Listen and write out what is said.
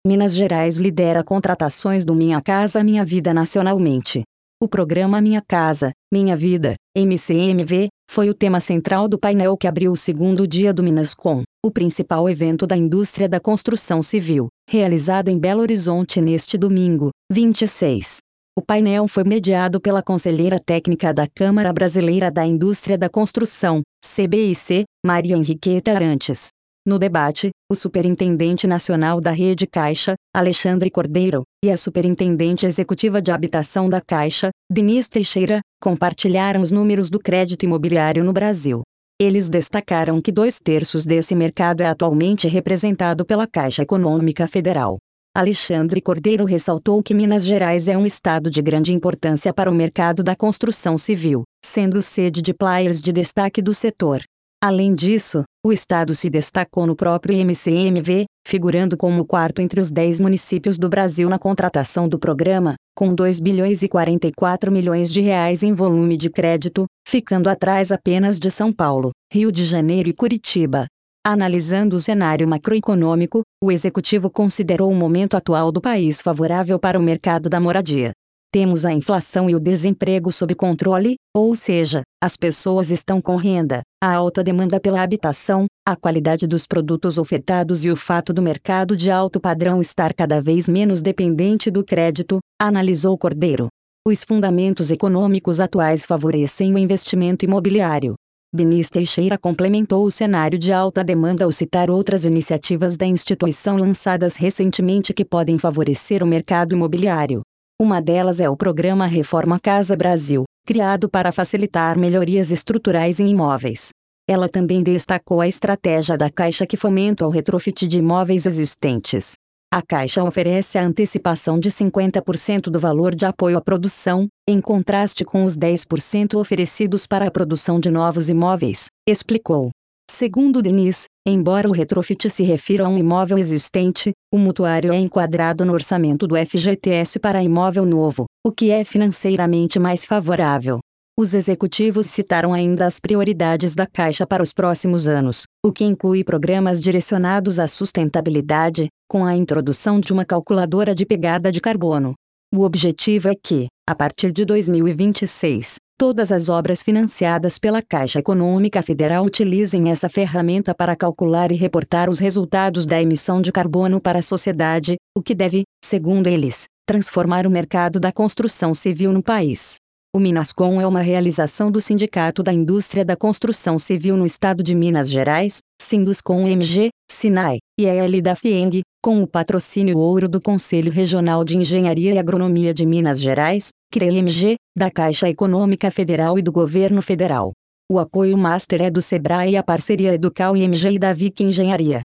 Minas Gerais lidera contratações do Minha Casa Minha Vida nacionalmente. O programa Minha Casa, Minha Vida, MCMV, foi o tema central do painel que abriu o segundo dia do Minascom, o principal evento da indústria da construção civil, realizado em Belo Horizonte neste domingo, 26. O painel foi mediado pela conselheira técnica da Câmara Brasileira da Indústria da Construção, CBIC, Maria Henriqueta Arantes. No debate, o Superintendente Nacional da Rede Caixa, Alexandre Cordeiro, e a Superintendente Executiva de Habitação da Caixa, Denise Teixeira, compartilharam os números do crédito imobiliário no Brasil. Eles destacaram que 2/3 desse mercado é atualmente representado pela Caixa Econômica Federal. Alexandre Cordeiro ressaltou que Minas Gerais é um estado de grande importância para o mercado da construção civil, sendo sede de players de destaque do setor. Além disso, o estado se destacou no próprio MCMV, figurando como o quarto entre os 10 municípios do Brasil na contratação do programa, com 2 bilhões e 44 milhões de reais em volume de crédito, ficando atrás apenas de São Paulo, Rio de Janeiro e Curitiba. Analisando o cenário macroeconômico, o executivo considerou o momento atual do país favorável para o mercado da moradia. Temos a inflação e o desemprego sob controle, ou seja, as pessoas estão com renda, a alta demanda pela habitação, a qualidade dos produtos ofertados e o fato do mercado de alto padrão estar cada vez menos dependente do crédito, analisou Cordeiro. Os fundamentos econômicos atuais favorecem o investimento imobiliário. Denise Teixeira complementou o cenário de alta demanda ao citar outras iniciativas da instituição lançadas recentemente que podem favorecer o mercado imobiliário. Uma delas é o programa Reforma Casa Brasil, criado para facilitar melhorias estruturais em imóveis. Ela também destacou a estratégia da Caixa que fomenta o retrofit de imóveis existentes. A Caixa oferece a antecipação de 50% do valor de apoio à produção, em contraste com os 10% oferecidos para a produção de novos imóveis, explicou. Segundo Denise, embora o retrofit se refira a um imóvel existente, o mutuário é enquadrado no orçamento do FGTS para imóvel novo, o que é financeiramente mais favorável. Os executivos citaram ainda as prioridades da Caixa para os próximos anos, o que inclui programas direcionados à sustentabilidade, com a introdução de uma calculadora de pegada de carbono. O objetivo é que, a partir de 2026, todas as obras financiadas pela Caixa Econômica Federal utilizem essa ferramenta para calcular e reportar os resultados da emissão de carbono para a sociedade, o que deve, segundo eles, transformar o mercado da construção civil no país. O Minascom é uma realização do Sindicato da Indústria da Construção Civil no Estado de Minas Gerais, Sinduscom-MG, SINAI, e EL da FIENG, com o patrocínio ouro do Conselho Regional de Engenharia e Agronomia de Minas Gerais, CREA-MG, da Caixa Econômica Federal e do Governo Federal. O apoio master é do SEBRAE e a parceria é do CAU-IMG e da VIC Engenharia.